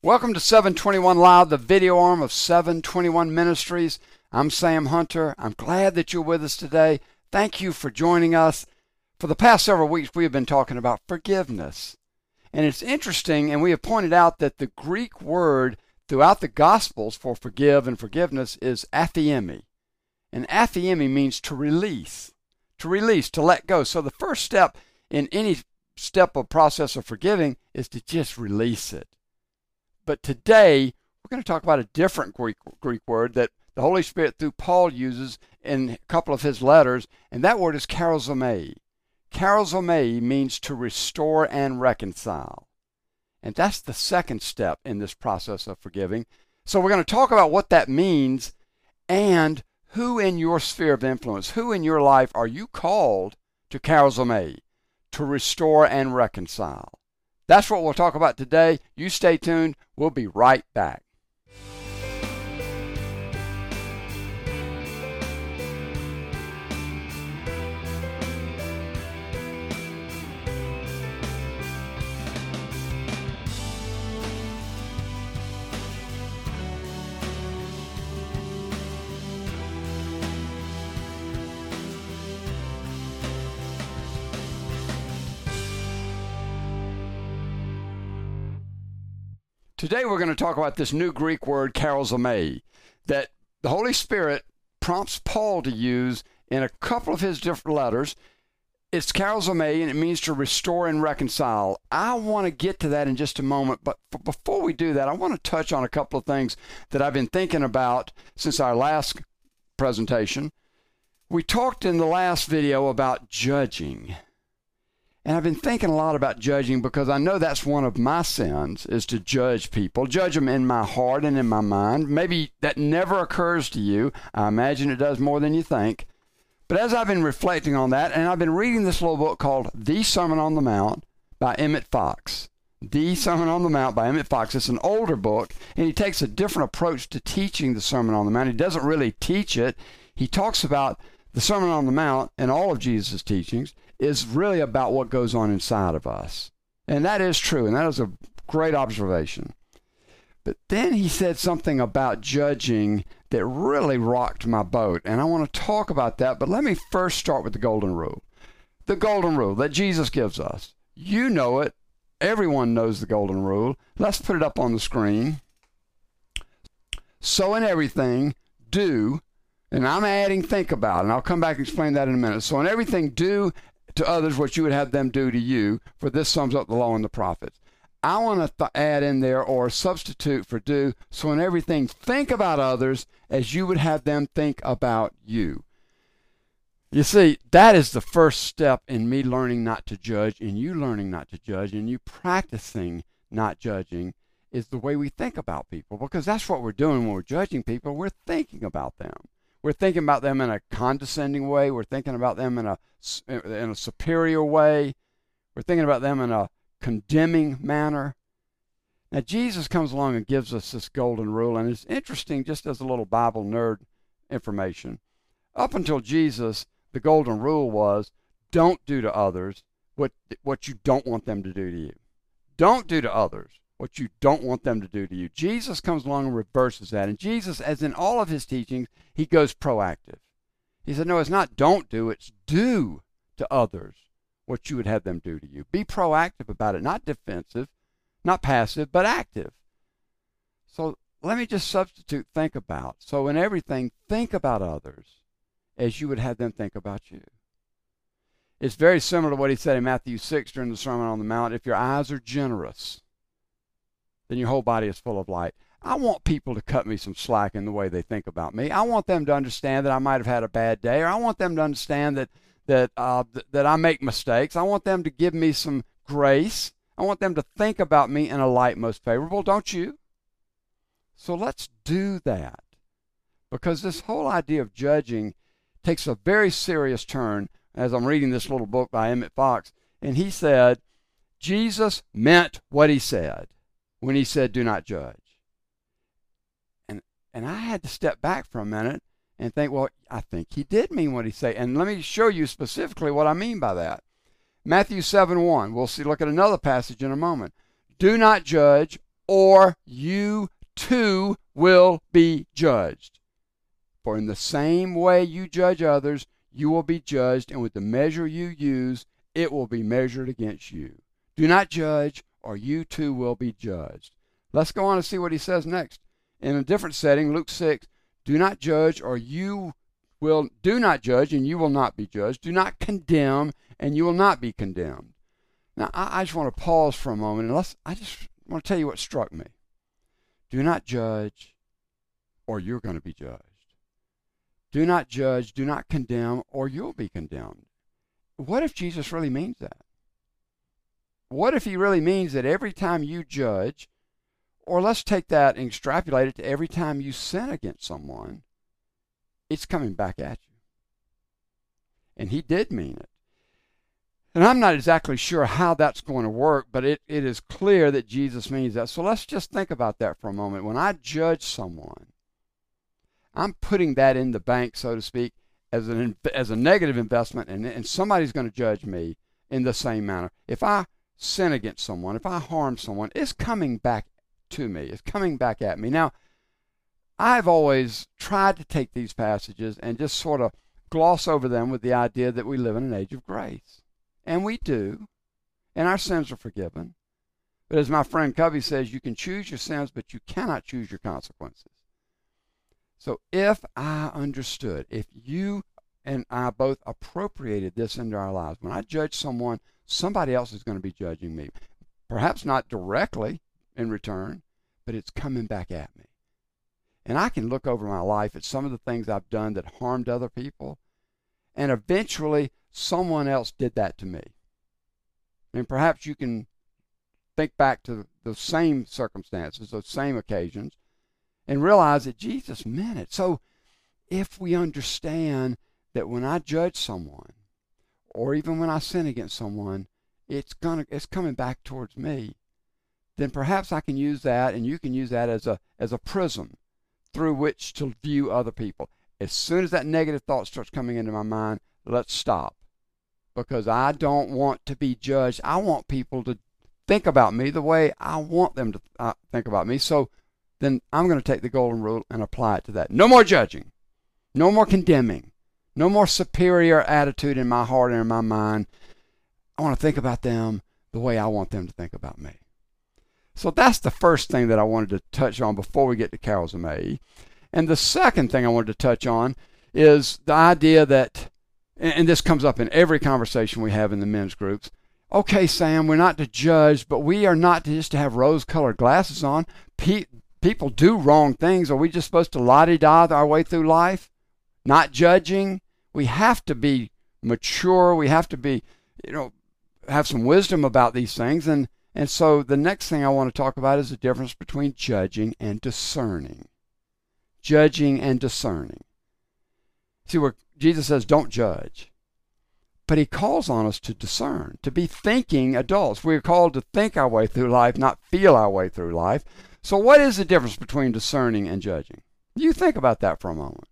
Welcome to 721 Live, the video arm of 721 Ministries. I'm Sam Hunter. I'm glad that you're with us today. Thank you for joining us. For the past several weeks, we have been talking about forgiveness. And it's interesting, and we have pointed out that the Greek word throughout the Gospels for forgive and forgiveness is athiemi. And athiemi means to release, to let go. So the first step in any step of process of forgiving is to just release it. But today, we're going to talk about a different Greek word that the Holy Spirit through Paul uses in a couple of his letters, and that word is charizomai. Charizomai means to restore and reconcile. And that's the second step in this process of forgiving. So we're going to talk about what that means and who in your sphere of influence, who in your life are you called to charizomai, to restore and reconcile. That's what we'll talk about today. You stay tuned. We'll be right back. Today we're going to talk about this new Greek word, charizomai, that the Holy Spirit prompts Paul to use in a couple of his different letters. It's charizomai, and it means to restore and reconcile. I want to get to that in just a moment, but before we do that, I want to touch on a couple of things that I've been thinking about since our last presentation. We talked in the last video about judging. And I've been thinking a lot about judging because I know that's one of my sins, is to judge people, judge them in my heart and in my mind. Maybe that never occurs to you. I imagine it does more than you think. But as I've been reflecting on that, and I've been reading this little book called The Sermon on the Mount by Emmett Fox. The Sermon on the Mount by Emmett Fox. It's an older book, and he takes a different approach to teaching the Sermon on the Mount. He doesn't really teach it. He talks about the Sermon on the Mount and all of Jesus' teachings is really about what goes on inside of us. And that is true, and that is a great observation. But then he said something about judging that really rocked my boat, and I want to talk about that, but let me first start with the golden rule. The golden rule that Jesus gives us. You know it. Everyone knows the golden rule. Let's put it up on the screen. So in everything, do, and I'm adding think about, and I'll come back and explain that in a minute. So in everything, do to others what you would have them do to you, for this sums up the law and the prophets. I want to add in there, or substitute for do, so in everything think about others as you would have them think about you. You see, that is the first step in me learning not to judge, and you learning not to judge, and you practicing not judging, is the way we think about people, because that's what we're doing when we're judging people. We're thinking about them. We're thinking about them in a condescending way. We're thinking about them in a superior way. We're thinking about them in a condemning manner. Now, Jesus comes along and gives us this golden rule, and it's interesting, just as a little Bible nerd information. Up until Jesus, the golden rule was, don't do to others what you don't want them to do to you. Don't do to others what you don't want them to do to you. Jesus comes along and reverses that. And Jesus, as in all of his teachings, he goes proactive. He said, no, it's not don't do, it's do to others what you would have them do to you. Be proactive about it, not defensive, not passive, but active. So let me just substitute think about. So in everything, think about others as you would have them think about you. It's very similar to what he said in Matthew 6 during the Sermon on the Mount. If your eyes are generous, then your whole body is full of light. I want people to cut me some slack in the way they think about me. I want them to understand that I might have had a bad day, or I want them to understand that I make mistakes. I want them to give me some grace. I want them to think about me in a light most favorable, don't you? So let's do that, because this whole idea of judging takes a very serious turn as I'm reading this little book by Emmett Fox, and he said, Jesus meant what he said when he said, do not judge. And I had to step back for a minute and think, well, I think he did mean what he said. And let me show you specifically what I mean by that. Matthew 7:1. We'll look at another passage in a moment. Do not judge, or you too will be judged. For in the same way you judge others, you will be judged, and with the measure you use, it will be measured against you. Do not judge, or you too will be judged. Let's go on and see what he says next. In a different setting, Luke 6, do not judge, and you will not be judged. Do not condemn, and you will not be condemned. Now, I just want to pause for a moment, and I just want to tell you what struck me. Do not judge, or you're going to be judged. Do not judge, do not condemn, or you'll be condemned. What if Jesus really means that? What if he really means that every time you judge, or let's take that and extrapolate it to every time you sin against someone, it's coming back at you? And he did mean it. And I'm not exactly sure how that's going to work, but it is clear that Jesus means that. So let's just think about that for a moment. When I judge someone, I'm putting that in the bank, so to speak, as a negative investment, and somebody's going to judge me in the same manner. If I sin against someone, if I harm someone, it's coming back to me. It's coming back at me. Now, I've always tried to take these passages and just sort of gloss over them with the idea that we live in an age of grace. And we do, and our sins are forgiven. But as my friend Covey says, you can choose your sins, but you cannot choose your consequences. So if I understood, if you and I both appropriated this into our lives, when I judge someone, somebody else is going to be judging me. Perhaps not directly in return, but it's coming back at me. And I can look over my life at some of the things I've done that harmed other people, and eventually someone else did that to me. And perhaps you can think back to the same circumstances, those same occasions, and realize that Jesus meant it. So if we understand that when I judge someone, or even when I sin against someone, it's coming back towards me, then perhaps I can use that, and you can use that as a prism through which to view other people. As soon as that negative thought starts coming into my mind, let's stop. Because I don't want to be judged. I want people to think about me the way I want them to think about me. So then I'm going to take the golden rule and apply it to that. No more judging. No more condemning. No more superior attitude in my heart and in my mind. I want to think about them the way I want them to think about me. So that's the first thing that I wanted to touch on before we get to Carols of May. And the second thing I wanted to touch on is the idea that, and this comes up in every conversation we have in the men's groups, okay, Sam, we're not to judge, but we are not just to have rose-colored glasses on. People do wrong things. Are we just supposed to la-di-da our way through life, not judging? We have to be mature. We have to be, have some wisdom about these things. And so the next thing I want to talk about is the difference between judging and discerning. Judging and discerning. See, where Jesus says don't judge, but he calls on us to discern, to be thinking adults. We're called to think our way through life, not feel our way through life. So what is the difference between discerning and judging? You think about that for a moment.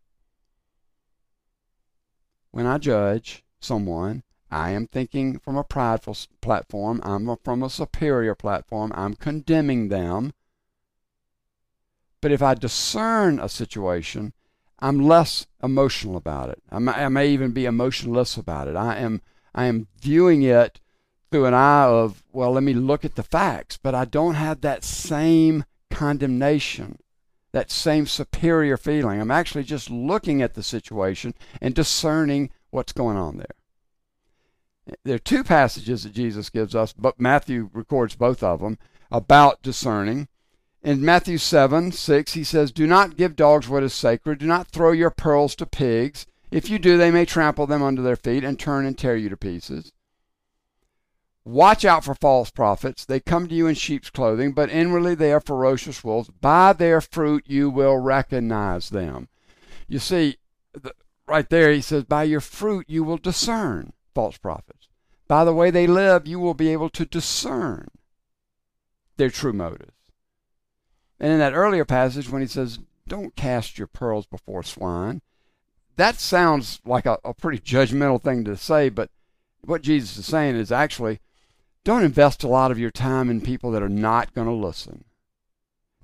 When I judge someone, I am thinking from a prideful platform. I'm from a superior platform. I'm condemning them. But if I discern a situation, I'm less emotional about it. I may even be emotionless about it. I am viewing it through an eye of, well, let me look at the facts, but I don't have that same condemnation, that same superior feeling. I'm actually just looking at the situation and discerning what's going on there. There are two passages that Jesus gives us, but Matthew records both of them, about discerning. In Matthew 7:6, he says, do not give dogs what is sacred. Do not throw your pearls to pigs. If you do, they may trample them under their feet and turn and tear you to pieces. Watch out for false prophets. They come to you in sheep's clothing, but inwardly they are ferocious wolves. By their fruit you will recognize them. You see, right there he says, by your fruit you will discern false prophets. By the way they live, you will be able to discern their true motives. And in that earlier passage when he says, don't cast your pearls before swine, that sounds like a pretty judgmental thing to say, but what Jesus is saying is actually, don't invest a lot of your time in people that are not going to listen.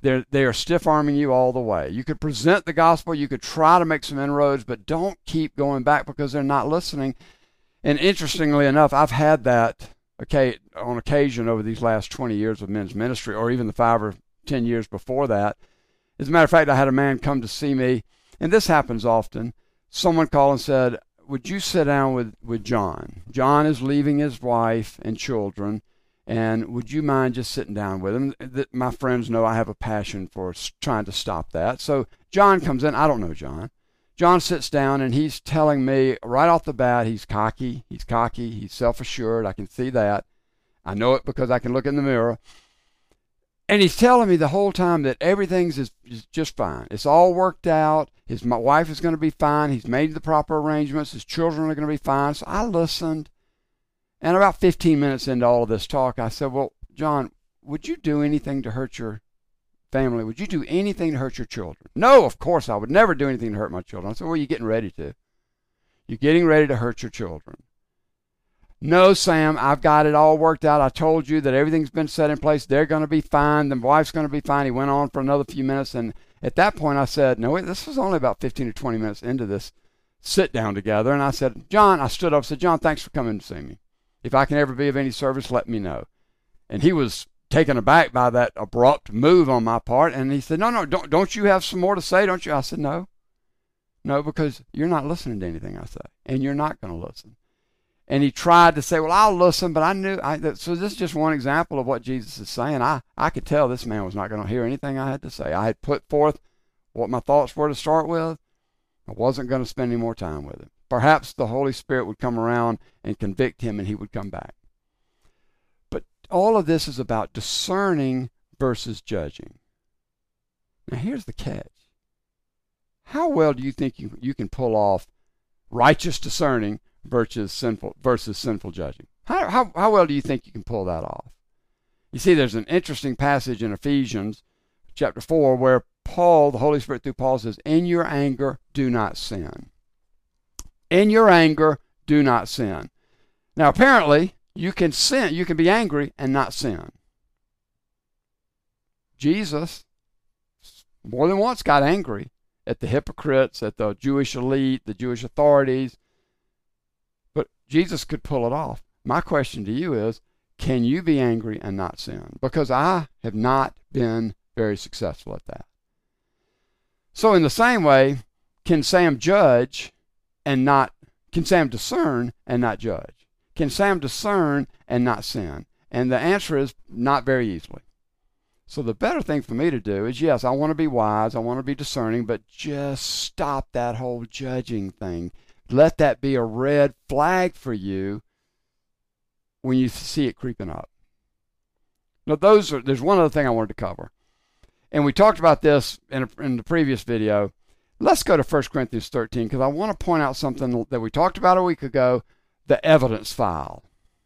They are stiff-arming you all the way. You could present the gospel, you could try to make some inroads, but don't keep going back because they're not listening. And interestingly enough, I've had that on occasion over these last 20 years of men's ministry, or even the 5 or 10 years before that. As a matter of fact, I had a man come to see me, and this happens often. Someone called and said, would you sit down with John? John is leaving his wife and children, and would you mind just sitting down with him? My friends know I have a passion for trying to stop that. So John comes in. I don't know John. John sits down, and he's telling me right off the bat he's cocky, he's self-assured. I can see that. I know it because I can look in the mirror. And he's telling me the whole time that everything's is just fine. It's all worked out. My wife is going to be fine. He's made the proper arrangements. His children are going to be fine. So I listened. And about 15 minutes into all of this talk, I said, well, John, would you do anything to hurt your family? Would you do anything to hurt your children? No, of course I would never do anything to hurt my children. I said, well, you're getting ready to. You're getting ready to hurt your children. No, Sam, I've got it all worked out. I told you that everything's been set in place. They're going to be fine. The wife's going to be fine. He went on for another few minutes. And at that point, I said, no, wait, this was only about 15 or 20 minutes into this sit down together. And I said, John, I stood up and said, John, thanks for coming to see me. If I can ever be of any service, let me know. And he was taken aback by that abrupt move on my part. And he said, no, don't you have some more to say, don't you? I said, no, because you're not listening to anything I say, and you're not going to listen. And he tried to say, well, I'll listen, but I knew. So this is just one example of what Jesus is saying. I could tell this man was not going to hear anything I had to say. I had put forth what my thoughts were to start with. I wasn't going to spend any more time with him. Perhaps the Holy Spirit would come around and convict him, and he would come back. But all of this is about discerning versus judging. Now, here's the catch. How well do you think you can pull off righteous discerning versus sinful judging? How well do you think you can pull that off? You see, there's an interesting passage in Ephesians chapter 4 where Paul, the Holy Spirit through Paul, says, in your anger, do not sin. In your anger, do not sin. Now, apparently, you can sin. You can be angry and not sin. Jesus, more than once, got angry at the hypocrites, at the Jewish elite, the Jewish authorities. But Jesus could pull it off. My question to you is, can you be angry and not sin? Because I have not been very successful at that. So in the same way, can Sam discern and not judge? Can Sam discern and not sin? And the answer is not very easily. So the better thing for me to do is, yes, I want to be wise, I want to be discerning, but just stop that whole judging thing. Let that be a red flag for you when you see it creeping up. Now, there's one other thing I wanted to cover. And we talked about this in the previous video. Let's go to 1 Corinthians 13, because I want to point out something that we talked about a week ago, the evidence file.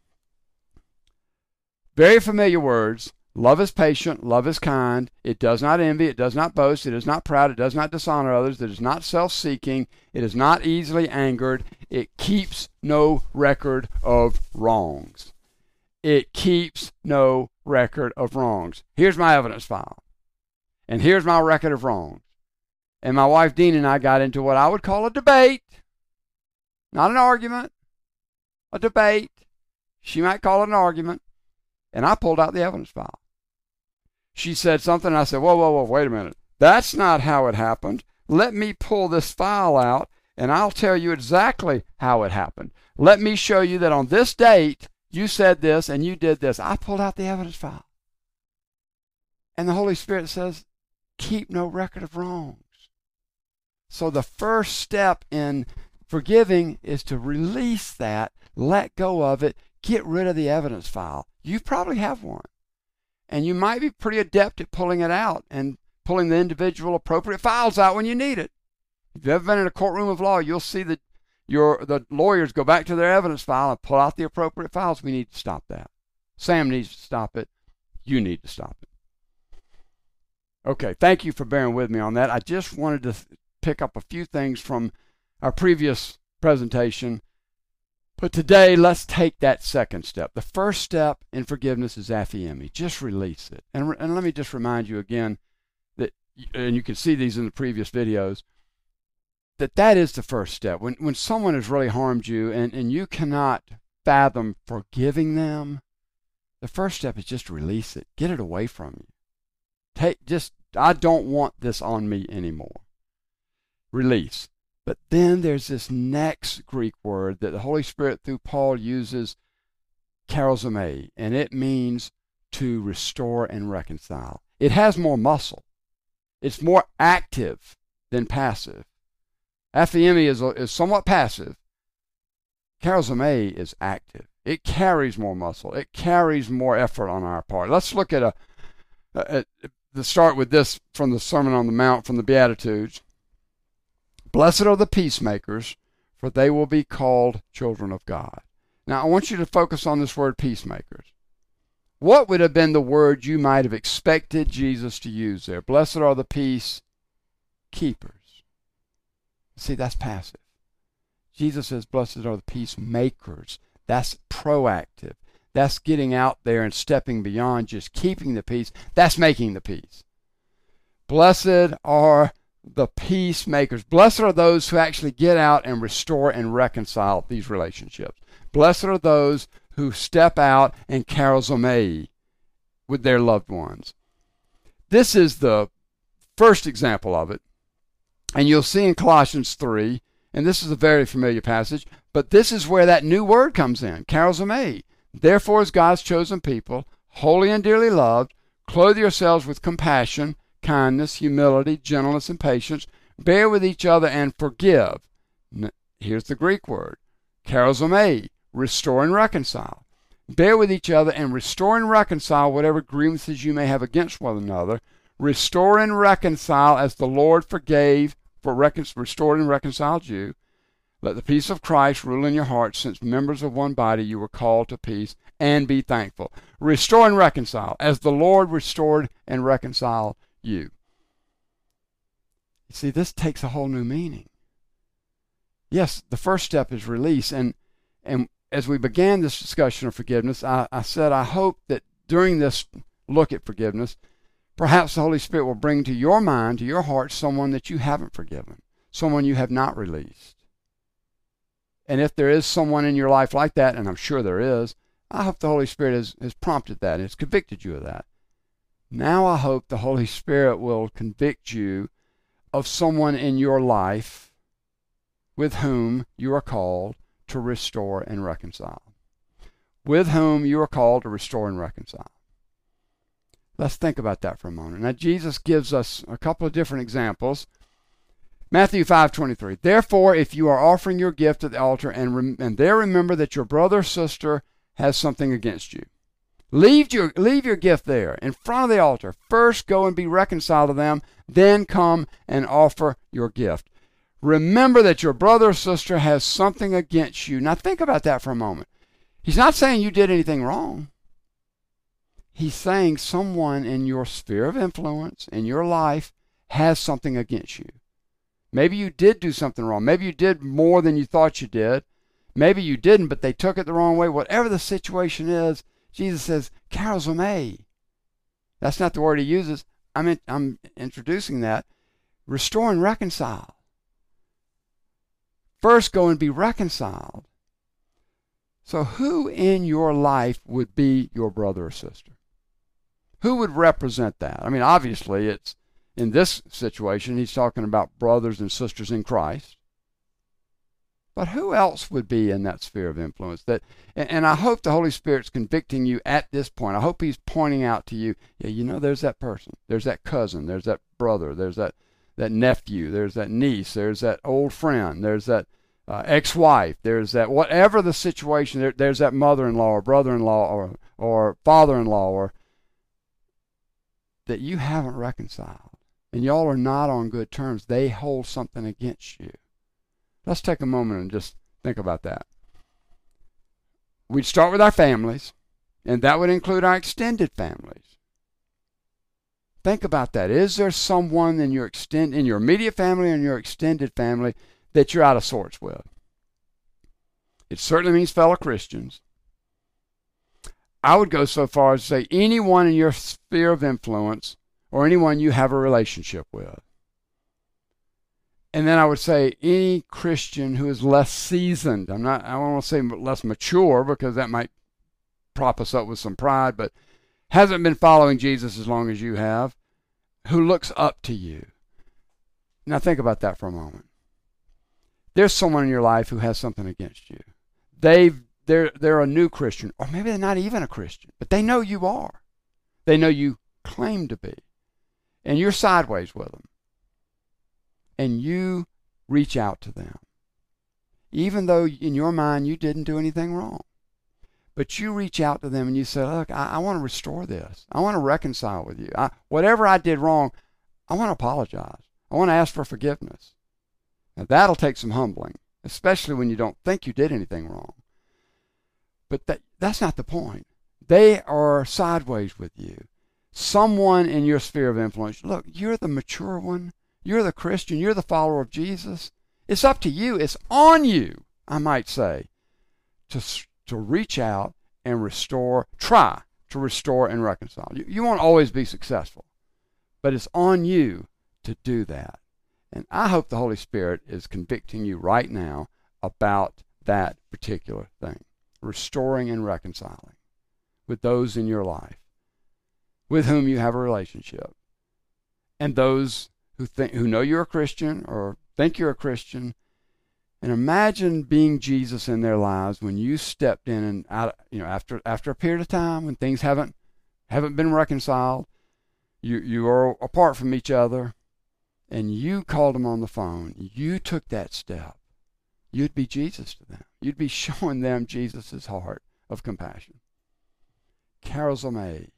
Very familiar words. Love is patient, love is kind, it does not envy, it does not boast, it is not proud, it does not dishonor others, it is not self-seeking, it is not easily angered, it keeps no record of wrongs. It keeps no record of wrongs. Here's my evidence file, and here's my record of wrongs. And my wife Dean and I got into what I would call a debate, not an argument, a debate. She might call it an argument, and I pulled out the evidence file. She said something, and I said, whoa, wait a minute. That's not how it happened. Let me pull this file out, and I'll tell you exactly how it happened. Let me show you that on this date, you said this and you did this. I pulled out the evidence file. And the Holy Spirit says, keep no record of wrongs. So the first step in forgiving is to release that, let go of it, get rid of the evidence file. You probably have one. And you might be pretty adept at pulling it out and pulling the individual appropriate files out when you need it. If you've ever been in a courtroom of law, you'll see that the lawyers go back to their evidence file and pull out the appropriate files. We need to stop that. Sam needs to stop it. You need to stop it. Okay, thank you for bearing with me on that. I just wanted to pick up a few things from our previous presentation. But today, let's take that second step. The first step in forgiveness is aphiemi. Just release it. And let me just remind you again, and you can see these in the previous videos, that is the first step. When someone has really harmed you and you cannot fathom forgiving them, the first step is just release it. Get it away from you. I don't want this on me anymore. Release. But then there's this next Greek word that the Holy Spirit through Paul uses, charizomai, and it means to restore and reconcile. It has more muscle. It's more active than passive. Aphiemi is somewhat passive. Charizomai is active. It carries more muscle. It carries more effort on our part. Let's look at let's start with this from the Sermon on the Mount, from the Beatitudes. Blessed are the peacemakers, for they will be called children of God. Now, I want you to focus on this word peacemakers. What would have been the word you might have expected Jesus to use there? Blessed are the peacekeepers. See, that's passive. Jesus says, blessed are the peacemakers. That's proactive. That's getting out there and stepping beyond just keeping the peace. That's making the peace. Blessed are the peacemakers. Blessed are those who actually get out and restore and reconcile these relationships. Blessed are those who step out and charizomai with their loved ones. This is the first example of it. And you'll see in Colossians 3, and this is a very familiar passage, but this is where that new word comes in, charizomai. Therefore, as God's chosen people, holy and dearly loved, clothe yourselves with compassion, kindness, humility, gentleness, and patience. Bear with each other and forgive. Here's the Greek word, charizomai, restore and reconcile. Bear with each other and restore and reconcile whatever grievances you may have against one another. Restore and reconcile as the Lord restored and reconciled you. Let the peace of Christ rule in your hearts, since members of one body you were called to peace, and be thankful. Restore and reconcile as the Lord restored and reconciled you. You see, this takes a whole new meaning. Yes, the first step is release, and as we began this discussion of forgiveness, I said I hope that during this look at forgiveness, perhaps the Holy Spirit will bring to your mind, to your heart, someone that you haven't forgiven, someone you have not released. And if there is someone in your life like that, and I'm sure there is, I hope the Holy Spirit has prompted that, has convicted you of that. Now I hope the Holy Spirit will convict you of someone in your life with whom you are called to restore and reconcile. With whom you are called to restore and reconcile. Let's think about that for a moment. Now, Jesus gives us a couple of different examples. Matthew 5:23. Therefore, if you are offering your gift at the altar and there remember that your brother or sister has something against you, leave your gift there in front of the altar. First go and be reconciled to them, then come and offer your gift. Remember that your brother or sister has something against you. Now think about that for a moment. He's not saying you did anything wrong. He's saying someone in your sphere of influence, in your life, has something against you. Maybe you did do something wrong. Maybe you did more than you thought you did. Maybe you didn't, but they took it the wrong way. Whatever the situation is, Jesus says, charizomai. That's not the word he uses. I'm introducing that. Restore and reconcile. First go and be reconciled. So who in your life would be your brother or sister? Who would represent that? I mean, obviously, it's in this situation, he's talking about brothers and sisters in Christ. But who else would be in that sphere of influence? And I hope the Holy Spirit's convicting you at this point. I hope he's pointing out to you, yeah, there's that person. There's that cousin. There's that brother. There's that nephew. There's that niece. There's that old friend. There's that ex-wife. There's that, whatever the situation, there's that mother-in-law or brother-in-law or father-in-law or that you haven't reconciled. And y'all are not on good terms. They hold something against you. Let's take a moment and just think about that. We'd start with our families, and that would include our extended families. Think about that. Is there someone in your immediate family and your extended family that you're out of sorts with? It certainly means fellow Christians. I would go so far as to say anyone in your sphere of influence or anyone you have a relationship with. And then I would say any Christian who is less seasoned, I don't want to say less mature because that might prop us up with some pride, but hasn't been following Jesus as long as you have, who looks up to you. Now think about that for a moment. There's someone in your life who has something against you. They're a new Christian, or maybe they're not even a Christian, but they know you are. They know you claim to be. And you're sideways with them. And you reach out to them. Even though in your mind you didn't do anything wrong. But you reach out to them and you say, look, I want to restore this. I want to reconcile with you. Whatever I did wrong, I want to apologize. I want to ask for forgiveness. Now that'll take some humbling, especially when you don't think you did anything wrong. But that's not the point. They are sideways with you. Someone in your sphere of influence. Look, you're the mature one. You're the Christian. You're the follower of Jesus. It's up to you. It's on you, I might say, to reach out and restore, try to restore and reconcile. You won't always be successful, but it's on you to do that. And I hope the Holy Spirit is convicting you right now about that particular thing, restoring and reconciling with those in your life with whom you have a relationship, and those who know you're a Christian or think you're a Christian. And imagine being Jesus in their lives when you stepped in and out, after a period of time when things haven't been reconciled, you are apart from each other, and you called them on the phone. You took that step. You'd be Jesus to them. You'd be showing them Jesus' heart of compassion. Charizomai.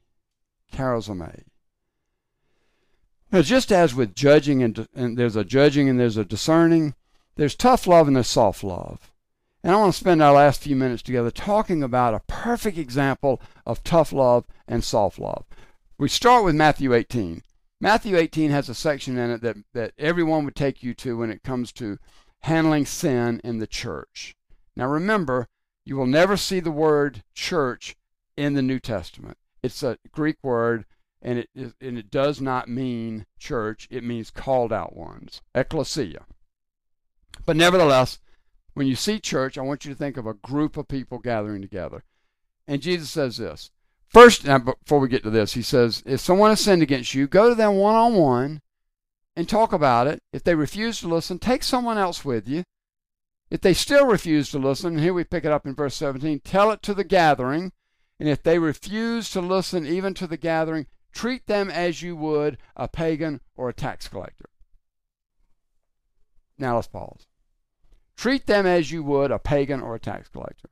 Now, just as with judging and there's a judging and there's a discerning, there's tough love and there's soft love. And I want to spend our last few minutes together talking about a perfect example of tough love and soft love. We start with Matthew 18. Matthew 18 has a section in it that everyone would take you to when it comes to handling sin in the church. Now remember, you will never see the word church in the New Testament. It's a Greek word, and it does not mean church. It means called out ones, ecclesia. But nevertheless, when you see church, I want you to think of a group of people gathering together. And Jesus says this. First, now before we get to this, he says, if someone has sinned against you, go to them one-on-one and talk about it. If they refuse to listen, take someone else with you. If they still refuse to listen, and here we pick it up in verse 17, tell it to the gathering. And if they refuse to listen even to the gathering, treat them as you would a pagan or a tax collector. Now let's pause. Treat them as you would a pagan or a tax collector.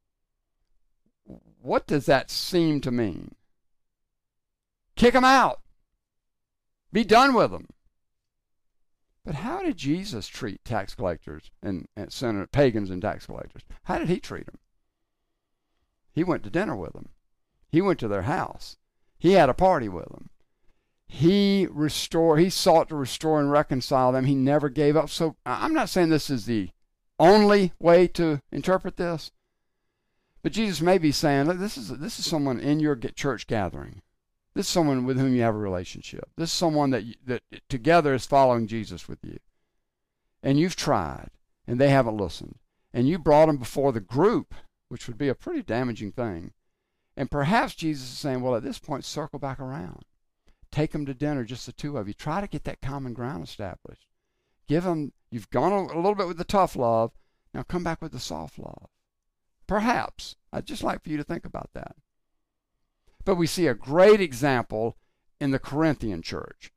What does that seem to mean? Kick them out. Be done with them. But how did Jesus treat tax collectors and pagans and tax collectors? How did he treat them? He went to dinner with them. He went to their house. He had a party with them. He sought to restore and reconcile them. He never gave up. So I'm not saying this is the only way to interpret this, but Jesus may be saying, look, this is someone in your church gathering. This is someone with whom you have a relationship. This is someone that together is following Jesus with you. And you've tried, and they haven't listened. And you brought them before the group, which would be a pretty damaging thing. And perhaps Jesus is saying, well, at this point, circle back around. Take them to dinner, just the two of you. Try to get that common ground established. You've gone a little bit with the tough love. Now come back with the soft love. Perhaps. I'd just like for you to think about that. But we see a great example in the Corinthian church.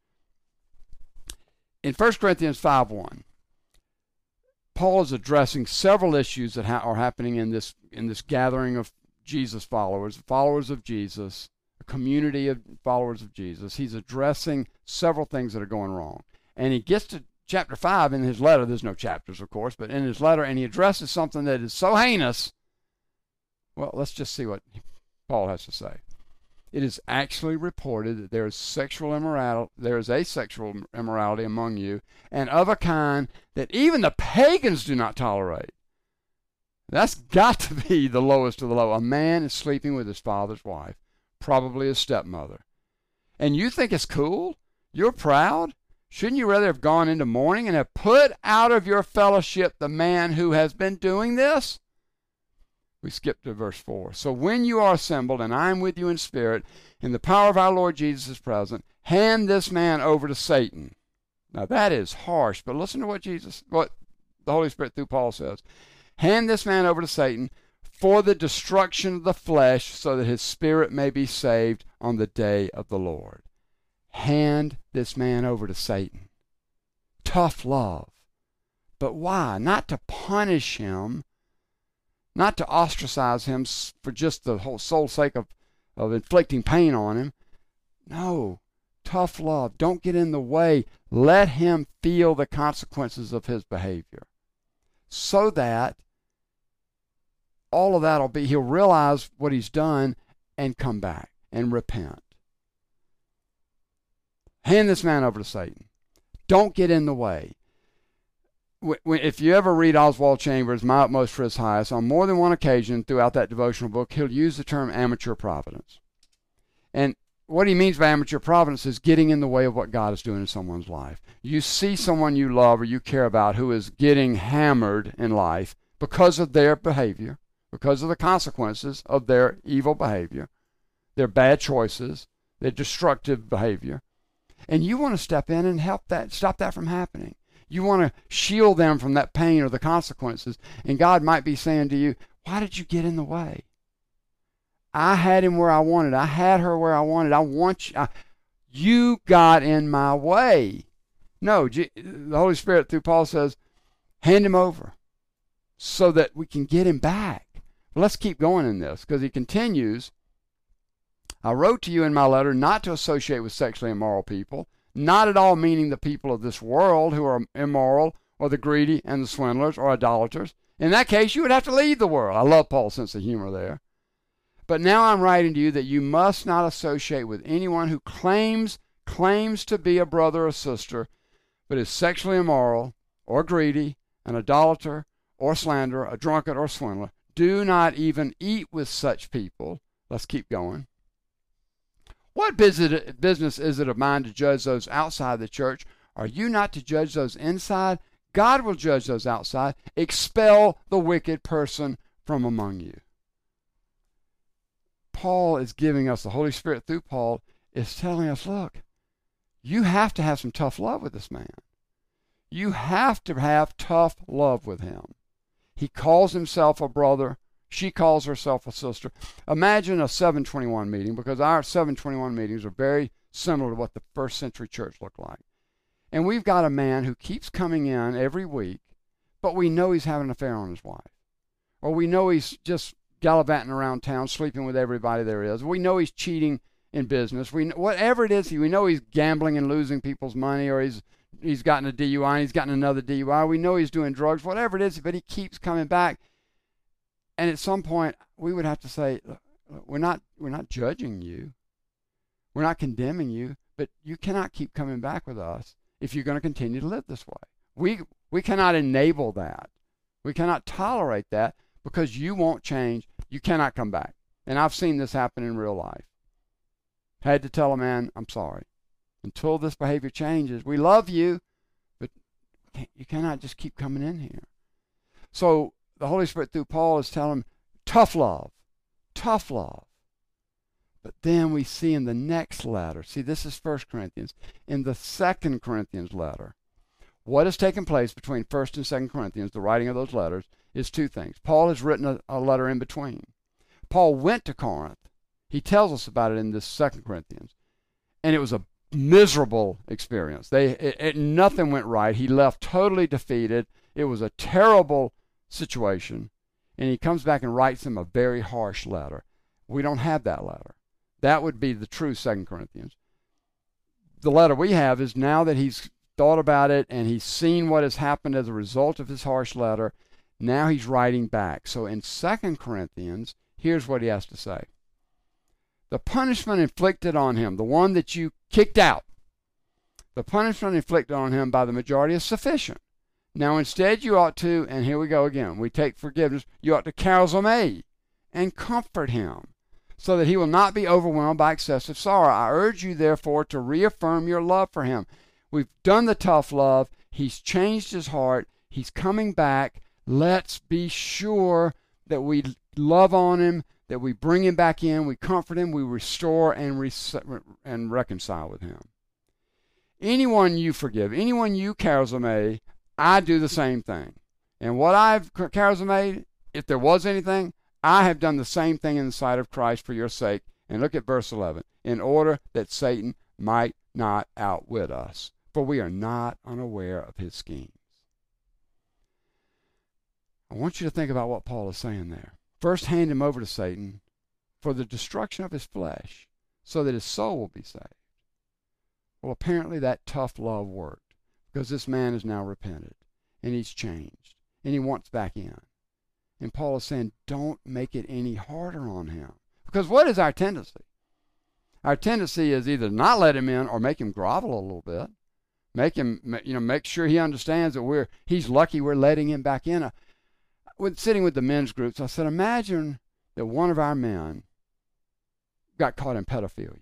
In 1 Corinthians 5:1, Paul is addressing several issues that are happening in this gathering of Jesus followers of Jesus, a community of followers of Jesus. He's addressing several things that are going wrong. And he gets to chapter 5 in his letter. There's no chapters, of course, but in his letter, and he addresses something that is so heinous. Well, let's just see what Paul has to say. It is actually reported that there is a sexual immorality among you, and of a kind that even the pagans do not tolerate. That's got to be the lowest of the low. A man is sleeping with his father's wife, probably his stepmother. and you think it's cool? You're proud? Shouldn't you rather have gone into mourning and have put out of your fellowship the man who has been doing this? We skip to verse 4. So when you are assembled, and I am with you in spirit, and the power of our Lord Jesus is present, hand this man over to Satan. Now that is harsh, but listen to what the Holy Spirit through Paul says. Hand this man over to Satan for the destruction of the flesh, so that his spirit may be saved on the day of the Lord. Hand this man over to Satan. Tough love. But why? Not to punish him, not to ostracize him for just the whole sole sake of inflicting pain on him. No, tough love. Don't get in the way. Let him feel the consequences of his behavior, so that all of that he'll realize what he's done and come back and repent. Hand this man over to Satan. Don't get in the way. If you ever read Oswald Chambers, My Utmost for His Highest, on more than one occasion throughout that devotional book, he'll use the term amateur providence. And what he means by amateur providence is getting in the way of what God is doing in someone's life. You see someone you love or you care about who is getting hammered in life because of their behavior, because of the consequences of their evil behavior, their bad choices, their destructive behavior. And you want to step in and help that, stop that from happening. You want to shield them from that pain or the consequences. And God might be saying to you, why did you get in the way? I had him where I wanted. I had her where I wanted. You got in my way. No, the Holy Spirit through Paul says, hand him over so that we can get him back. Well, let's keep going in this, because he continues, I wrote to you in my letter not to associate with sexually immoral people, not at all meaning the people of this world who are immoral or the greedy and the swindlers or idolaters. In that case, you would have to leave the world. I love Paul's sense of humor there. But now I'm writing to you that you must not associate with anyone who claims to be a brother or sister, but is sexually immoral or greedy, an idolater or slanderer, a drunkard or swindler. Do not even eat with such people. Let's keep going. What business is it of mine to judge those outside the church? Are you not to judge those inside? God will judge those outside. Expel the wicked person from among you. Paul is giving us, the Holy Spirit through Paul is telling us, look, you have to have some tough love with this man. You have to have tough love with him. He calls himself a brother. She calls herself a sister. Imagine a 721 meeting, because our 721 meetings are very similar to what the first century church looked like. And we've got a man who keeps coming in every week, but we know he's having an affair on his wife. Or we know he's just gallivanting around town, sleeping with everybody there is. We know he's cheating in business. Whatever it is, we know he's gambling and losing people's money, or he's gotten a DUI and he's gotten another DUI. We know he's doing drugs, whatever it is, but he keeps coming back. And at some point, we would have to say, look, we're not judging you. We're not condemning you, but you cannot keep coming back with us if you're going to continue to live this way. We cannot enable that. We cannot tolerate that, because you won't change. You cannot come back. And I've seen this happen in real life. Had to tell a man, I'm sorry. Until this behavior changes, we love you, but you cannot just keep coming in here. So the Holy Spirit through Paul is telling him, tough love, tough love. But then we see in the next letter, see, this is 1 Corinthians, in the 2 Corinthians letter, what has taken place between 1 and 2 Corinthians, the writing of those letters, is two things. Paul has written a letter in between. Paul went to Corinth. He tells us about it in this 2 Corinthians. And it was a miserable experience. Nothing went right. He left totally defeated. It was a terrible situation. And he comes back and writes them a very harsh letter. We don't have that letter. That would be the true 2 Corinthians. The letter we have is, now that he's thought about it and he's seen what has happened as a result of his harsh letter, now he's writing back. So in 2 Corinthians, here's what he has to say. The punishment inflicted on him, the one that you kicked out, the punishment inflicted on him by the majority is sufficient. Now instead you ought to, and here we go again, we take forgiveness, you ought to charisomai and comfort him, so that he will not be overwhelmed by excessive sorrow. I urge you, therefore, to reaffirm your love for him. We've done the tough love. He's changed his heart. He's coming back. Let's be sure that we love on him, that we bring him back in, we comfort him, we restore and reconcile with him. Anyone you forgive, anyone you charismate, I do the same thing. And what I've charismated, if there was anything, I have done the same thing in the sight of Christ for your sake. And look at verse 11. In order that Satan might not outwit us, for we are not unaware of his schemes. I want you to think about what Paul is saying there. First, hand him over to Satan for the destruction of his flesh, so that his soul will be saved. Well, apparently that tough love worked, because this man is now repented, and he's changed, and he wants back in. And Paul is saying, don't make it any harder on him. Because what is our tendency? Our tendency is either not let him in or make him grovel a little bit. Make sure he understands that he's lucky we're letting him back in. Sitting with the men's groups, I said, imagine that one of our men got caught in pedophilia.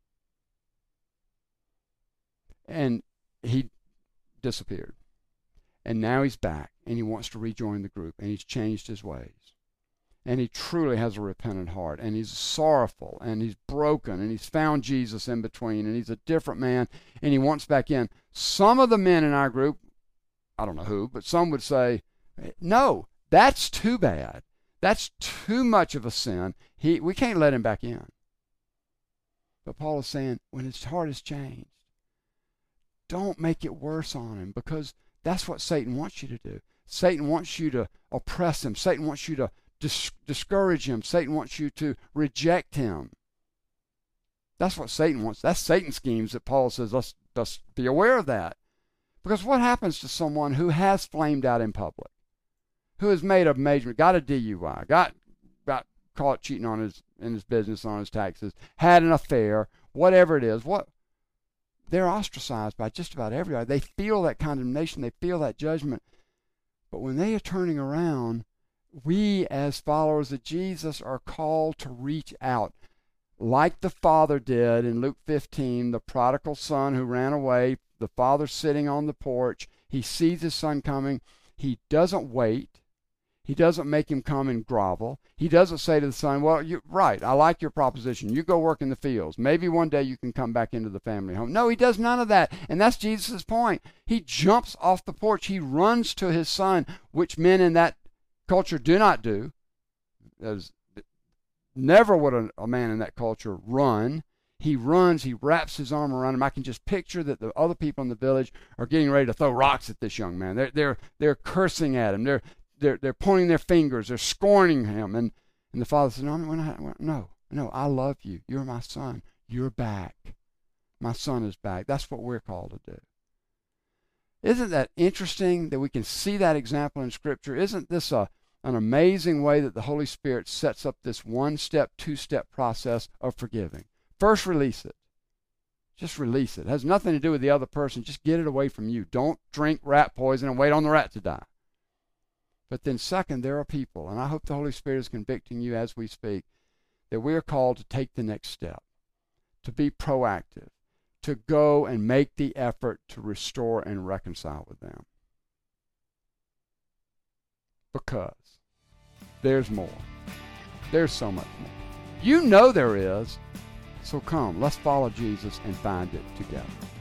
And he disappeared. And now he's back, and he wants to rejoin the group, and he's changed his ways. And he truly has a repentant heart, and he's sorrowful, and he's broken, and he's found Jesus in between, and he's a different man, and he wants back in. Some of the men in our group, I don't know who, but some would say, no, that's too bad. That's too much of a sin. We can't let him back in. But Paul is saying, when his heart is changed, don't make it worse on him, because that's what Satan wants you to do. Satan wants you to oppress him. Satan wants you to discourage him. Satan wants you to reject him. That's what Satan wants. That's Satan's schemes that Paul says, let's be aware of that. Because what happens to someone who has flamed out in public, who has made a major, got a DUI, got caught cheating in his business, on his taxes, had an affair, whatever it is, they're ostracized by just about everybody. They feel that condemnation. They feel that judgment. But when they are turning around, we as followers of Jesus are called to reach out. Like the father did in Luke 15, the prodigal son who ran away, the father sitting on the porch. He sees his son coming. He doesn't wait. He doesn't make him come and grovel. He doesn't say to the son, well, you're right, I like your proposition. You go work in the fields. Maybe one day you can come back into the family home. No, he does none of that. And that's Jesus' point. He jumps off the porch. He runs to his son, which men in that culture do not do. Never would a man in that culture run. He runs, he wraps his arm around him. I can just picture that the other people in the village are getting ready to throw rocks at this young man. They're cursing at him. They're pointing their fingers. They're scorning him. And the father says, no, I love you. You're my son. You're back. My son is back. That's what we're called to do. Isn't that interesting that we can see that example in Scripture? Isn't this an amazing way that the Holy Spirit sets up this one-step, two-step process of forgiving? First, release it. Just release it. It has nothing to do with the other person. Just get it away from you. Don't drink rat poison and wait on the rat to die. But then second, there are people, and I hope the Holy Spirit is convicting you as we speak, that we are called to take the next step, to be proactive, to go and make the effort to restore and reconcile with them. Because there's more. There's so much more. You know there is. So come, let's follow Jesus and find it together.